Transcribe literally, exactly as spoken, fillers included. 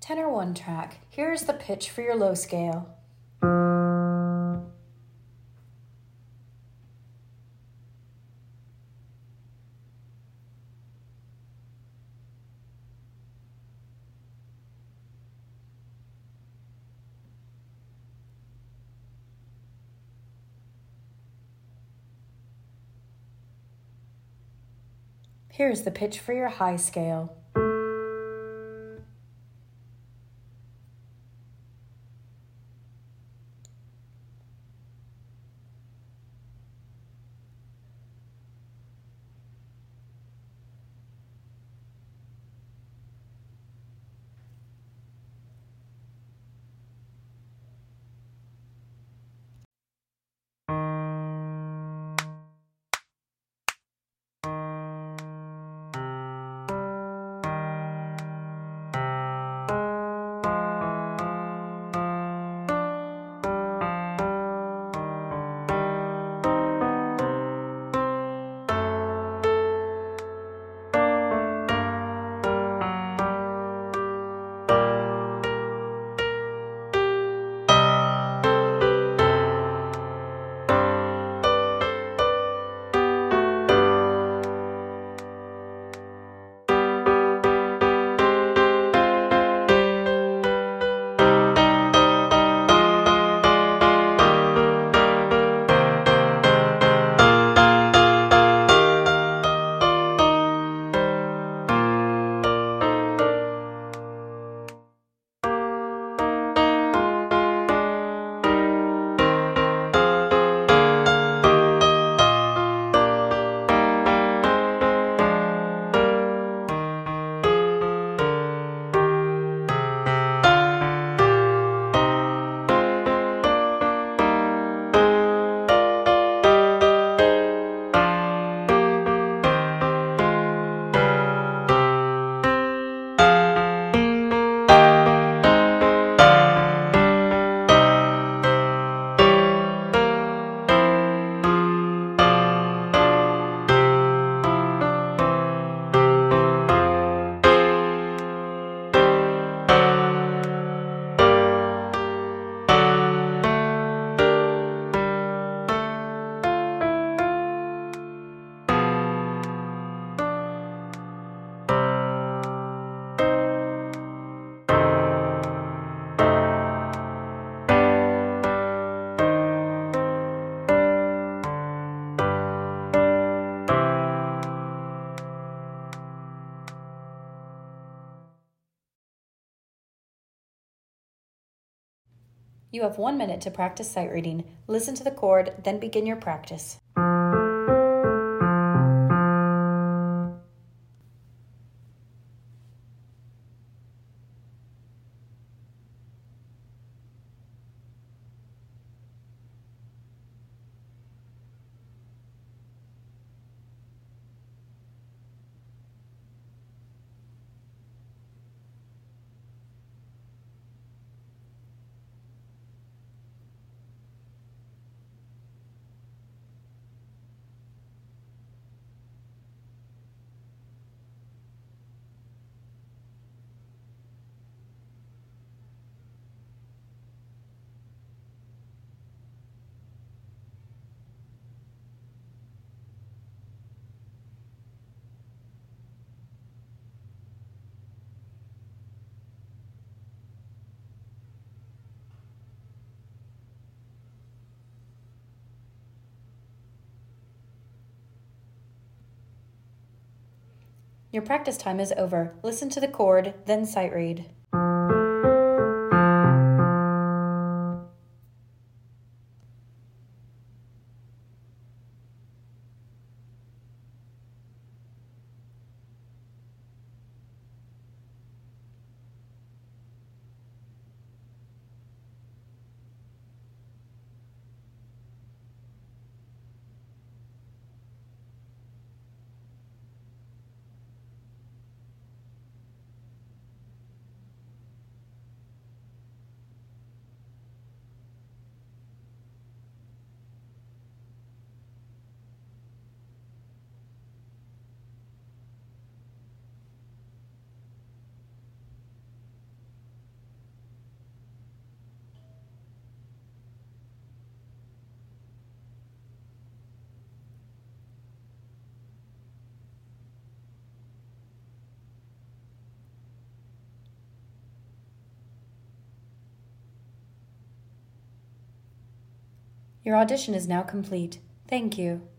Tenor one track. Here is the pitch for your low scale. Here is the pitch for your high scale. You have one minute to practice sight reading. Listen to the chord, then begin your practice. Your practice time is over. Listen to the chord, then sight read. Your audition is now complete. Thank you.